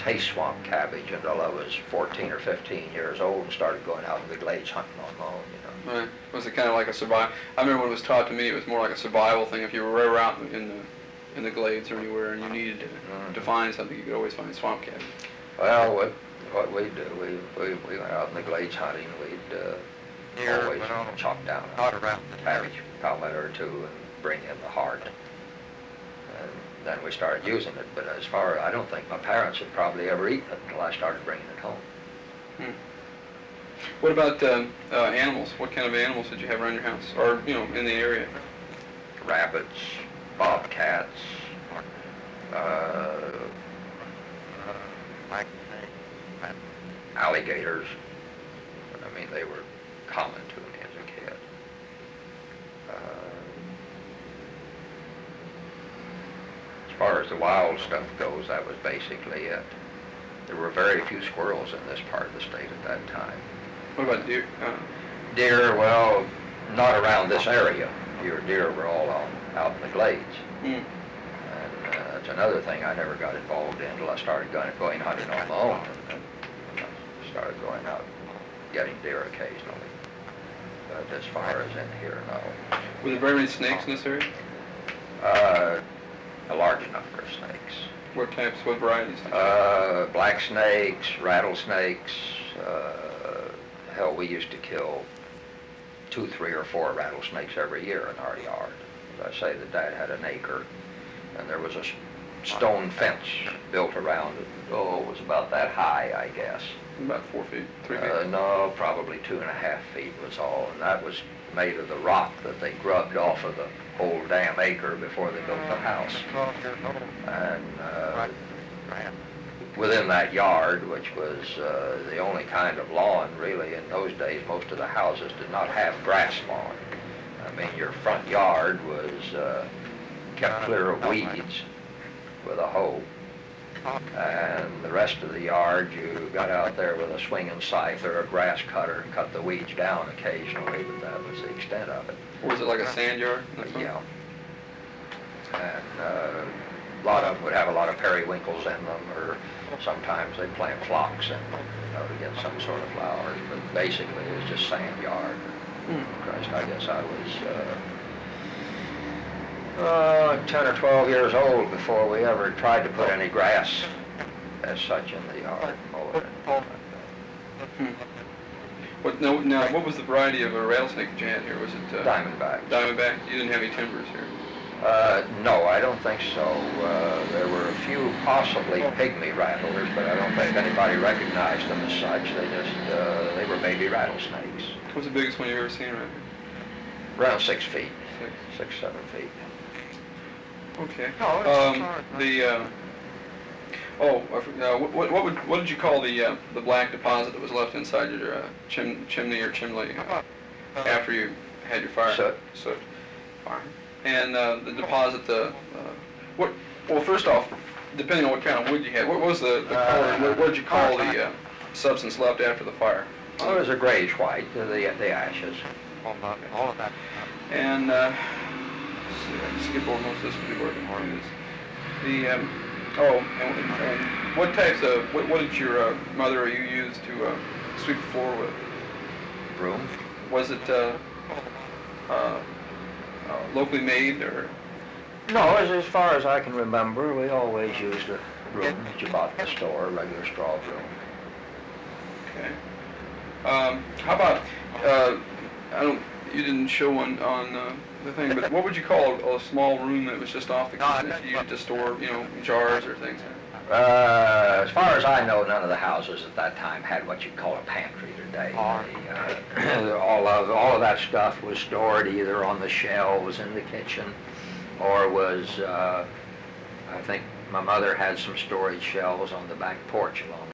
taste swamp cabbage until I was 14 or 15 years old and started going out in the glades hunting on my own, you know. Right. Was it kind of like a survival? I remember when it was taught to me, it was more like a survival thing. If you were ever out in the glades or anywhere and you needed to find something, you could always find swamp cabbage. Well, what we'd do, we went out in the glades hunting. We'd always chop down a cabbage pellet or two and bring in the heart. And then we started using it. But as far, I don't think my parents had probably ever eaten it until I started bringing it home. Hmm. What about animals? What kind of animals did you have around your house, or in the area? Rabbits, bobcats, alligators. I mean, they were common to me as a kid. As far as the wild stuff goes, that was basically it. There were very few squirrels in this part of the state at that time. What about deer? Deer, well, not around this area. Deer were all out in the glades. Mm. And that's another thing I never got involved in until I started going hunting on my own. And started going out getting deer occasionally. But as far as in here, no. Were there very many snakes in this area? A large number of snakes. What types, what varieties? Black snakes, rattlesnakes. Hell, we used to kill 2, 3, or 4 rattlesnakes every year in our yard. As I say, the Dad had an acre, and there was a stone fence built around it. Oh, it was about that high, I guess. About 4 feet, 3 feet? No, probably 2.5 feet was all, and that was made of the rock that they grubbed off of the whole damn acre before they built the house. And within that yard, which was the only kind of lawn really in those days, most of the houses did not have grass lawn. I mean, your front yard was kept clear of weeds with a hoe. And the rest of the yard, you got out there with a swinging scythe or a grass cutter and cut the weeds down occasionally, but that was the extent of it. Or was it like a sand yard? Yeah. And a lot of them would have a lot of periwinkles in them, or sometimes they'd plant phlox in them, to get some sort of flowers. But basically, it was just sand yard. Christ, I guess I was 10 or 12 years old before we ever tried to put any grass as such in the yard. Now, what was the variety of a rattlesnake that you had here? Was it Diamondback. Diamondback? You didn't have any timbers here? No, I don't think so. There were a few possibly pygmy rattlers, but I don't think anybody recognized them as such. They were baby rattlesnakes. What's the biggest one you've ever seen around here? Around 6 feet. 6, 7 feet. Okay. What did you call the black deposit that was left inside your chimney or chimney after you had your fire? Soot. Fire. And the deposit, well, first off, depending on what kind of wood you had, what was the color? What did you call the substance left after the fire? Well, it was a grayish white, the ashes. All of that. And let's see, I can skip over most of this to be working hard on this. And what types of, what did your mother or you use to sweep the floor with? Broom. Was it locally made, or? No, as far as I can remember, we always used a broom that you bought in the store, a regular straw broom. Okay. How about, you didn't show one on the thing, but what would you call a small room that was just off the kitchen that you used to store, jars or things? As far as I know, none of the houses at that time had what you'd call a pantry today. All of that stuff was stored either on the shelves in the kitchen, or was, I think my mother had some storage shelves on the back porch along